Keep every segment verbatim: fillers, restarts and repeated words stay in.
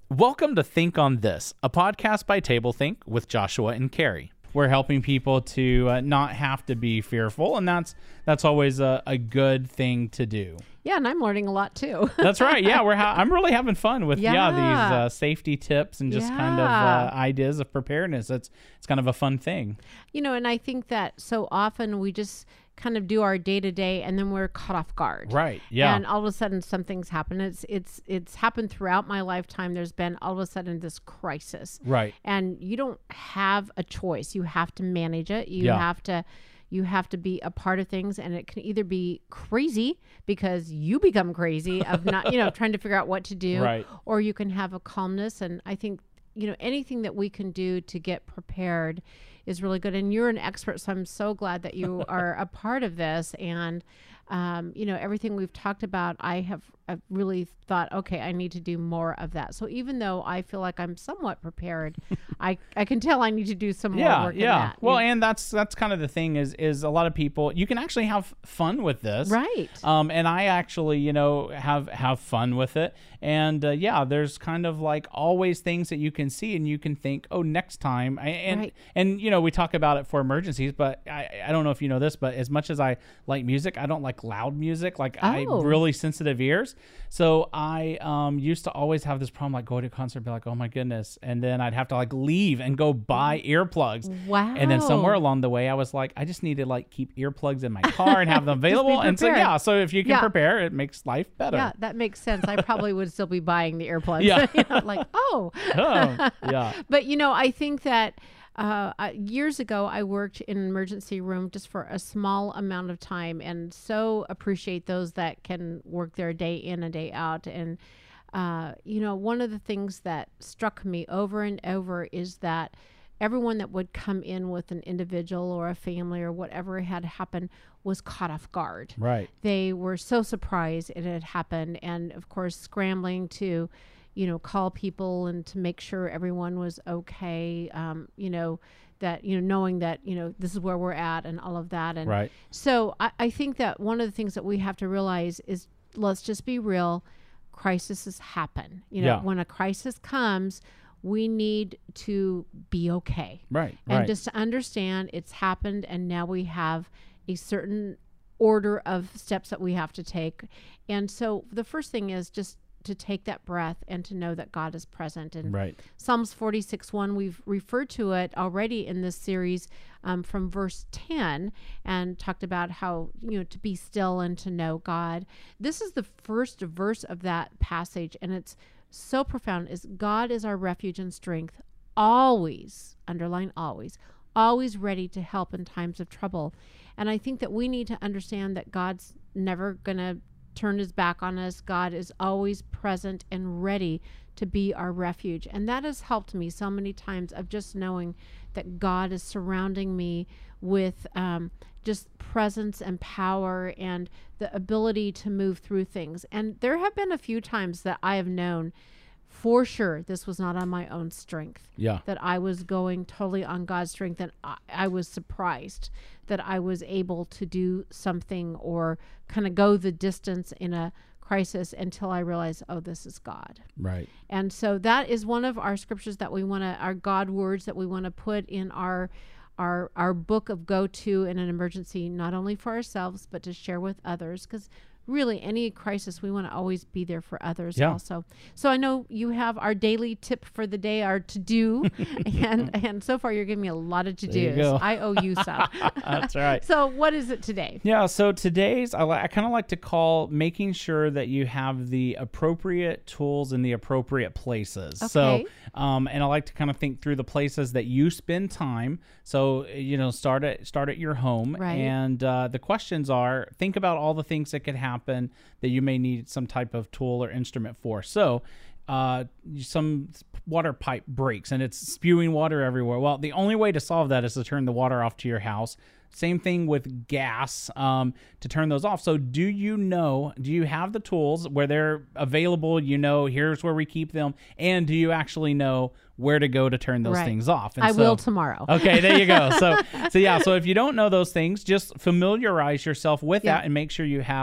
Welcome to Think on This, a podcast by TableThink with Joshua and Carrie. We're helping people to uh, not have to be fearful, and that's that's always a, a good thing to do. Yeah, and I'm learning a lot too. That's right. Yeah, we're ha- I'm really having fun with yeah, yeah these uh, safety tips and just yeah. kind of uh, ideas of preparedness. It's it's kind of a fun thing. You know, and I think that so often we just kind of do our day to day, and then we're caught off guard. Right. Yeah. And all of a sudden, something's happened. It's it's it's happened throughout my lifetime. There's been all of a sudden this crisis. Right. And you don't have a choice. You have to manage it. You Yeah. have to. You have to be a part of things, and it can either be crazy because you become crazy of not, you know, trying to figure out what to do, Right. or you can have a calmness. And I think, you know, anything that we can do to get prepared is really good. And you're an expert, so I'm so glad that you are a part of this. And, um, you know, everything we've talked about, I have I've really thought, okay, I need to do more of that. So even though I feel like I'm somewhat prepared, I, I can tell I need to do some more yeah, work yeah. in that. Well, You- and that's that's kind of the thing is is a lot of people, you can actually have fun with this. Right. Um, and I actually, you know, have have fun with it. And uh, yeah, there's kind of like always things that you can see and you can think, oh, next time. I, and Right. and you know, we talk about it for emergencies, but I I don't know if you know this, but as much as I like music, I don't like loud music. Like I Oh. really sensitive ears. So I um used to always have this problem, like go to a concert and be like, oh my goodness. And then I'd have to like leave and go buy earplugs. Wow. And then somewhere along the way, I was like, I just need to like keep earplugs in my car and have them available. And so, prepared. yeah, so if you can Yeah. prepare, it makes life better. Yeah, that makes sense. I probably would still be buying the earplugs. Yeah. You know, like, oh. Oh, yeah. But, you know, I think that uh, uh, years ago, I worked in an emergency room just for a small amount of time, and so appreciate those that can work there day in and day out. And, uh, you know, one of the things that struck me over and over is that everyone that would come in with an individual or a family or whatever had happened was caught off guard. Right. They were so surprised it had happened, and of course scrambling to, you know, call people and to make sure everyone was okay. Um, you know, that, you know, knowing that, you know, this is where we're at and all of that. And Right. so I, I think that one of the things that we have to realize is, let's just be real, crises happen. You know, Yeah. when a crisis comes, we need to be okay. Right. And right. just to understand it's happened, and now we have a certain order of steps that we have to take. And so the first thing is just to take that breath and to know that God is present. And Right. Psalms forty-six one, we've referred to it already in this series um, from verse ten, and talked about how, you know, to be still and to know God. This is the first verse of that passage, and it's so profound. Is God is our refuge and strength, always, underline always, always ready to help in times of trouble. And I think that we need to understand that God's never going to turn his back on us. God is always present and ready to be our refuge. And that has helped me so many times of just knowing that God is surrounding me with um, just presence and power and the ability to move through things. And there have been a few times that I have known for sure this was not on my own strength. Yeah. That I was going totally on God's strength, and I, I was surprised that I was able to do something or kind of go the distance in a crisis until I realized, oh, this is God. Right. And so that is one of our scriptures that we want to, our God words that we want to put in our our our book of go-to in an emergency, not only for ourselves, but to share with others. Because really, any crisis, we want to always be there for others Yeah. also. So I know you have our daily tip for the day, our to-do, and and so far you're giving me a lot of There you to-dos. go. I owe you some. That's right. So what is it today? Yeah, so today's, I, li- I kind of like to call making sure that you have the appropriate tools in the appropriate places. Okay. So, um, and I like to kind of think through the places that you spend time. So, you know, start at, start at your home. Right. And uh, the questions are, think about all the things that could happen that you may need some type of tool or instrument for. So, uh, some water pipe breaks and it's spewing water everywhere. Well, the only way to solve that is to turn the water off to your house. Same thing with gas, um, to turn those off. So do you know, do you have the tools where they're available? You know, here's where we keep them. And do you actually know where to go to turn those Right. things off? And I so- will tomorrow. Okay, there you go. So, so yeah. So if you don't know those things, just familiarize yourself with Yeah. that and make sure you have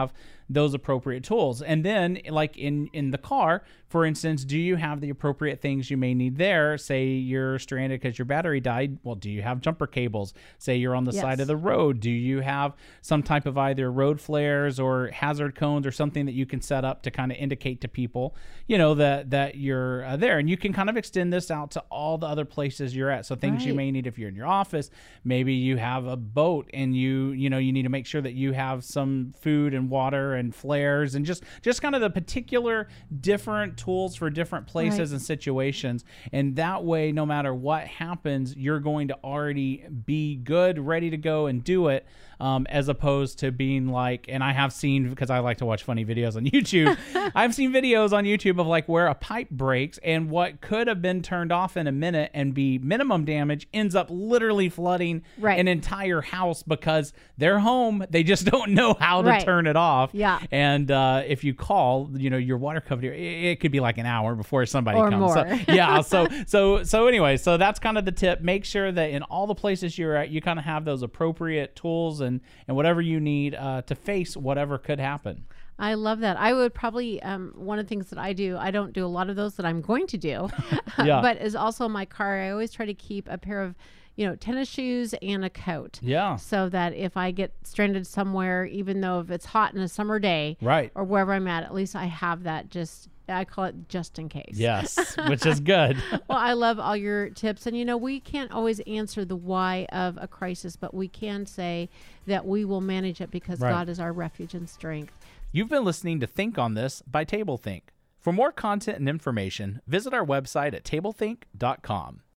those appropriate tools. And then, like in in the car, for instance, do you have the appropriate things you may need there? Say you're stranded because your battery died. Well, do you have jumper cables? Say you're on the Yes. side of the road. Do you have some type of either road flares or hazard cones or something that you can set up to kind of indicate to people, you know, that that you're uh, there? And you can kind of extend this out to all the other places you're at. So things you Right. may need if you're in your office. Maybe you have a boat and you you know you need to make sure that you have some food and water and flares and just just kind of the particular different tools for different places Right. and situations. And that way, no matter what happens, you're going to already be good, ready to go and do it, um, as opposed to being like, and I have seen, because I like to watch funny videos on YouTube, I've seen videos on YouTube of like where a pipe breaks and what could have been turned off in a minute and be minimum damage ends up literally flooding Right. an entire house because they're home. They just don't know how to Right. turn it off. Yeah. And uh, if you call, you know, your water company, it, it could be like an hour before somebody Or comes. more. So, yeah. So, so, so anyway, so that's kind of the tip. Make sure that in all the places you're at, you kind of have those appropriate tools and, and whatever you need uh, to face whatever could happen. I love that. I would probably, um, one of the things that I do, I don't do a lot of those that I'm going to do, Yeah. but is also my car. I always try to keep a pair of, you know, tennis shoes and a coat. Yeah. So that if I get stranded somewhere, even though if it's hot in a summer day Right. or wherever I'm at, at least I have that just, I call it just in case. Yes, which is good. Well, I love all your tips. And, you know, we can't always answer the why of a crisis, but we can say that we will manage it because Right. God is our refuge and strength. You've been listening to Think on This by TableThink. For more content and information, visit our website at tablethink dot com.